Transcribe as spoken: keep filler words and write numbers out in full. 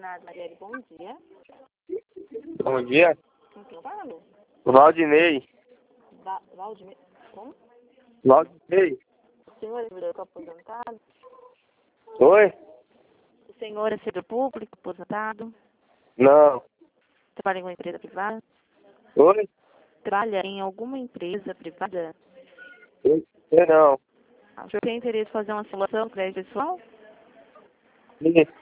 tarde, Marielle. Bom dia. Bom dia. Com quem eu falo? Valdinei. Va Valdemir. Como? Valdinei. O senhor é servidor aposentado? Oi? O senhor é servidor público aposentado? Não. Trabalha em uma empresa privada? Oi? Trabalha em alguma empresa privada? Oi? Eu não. O senhor tem interesse em fazer uma simulação crédito pessoal? Sim.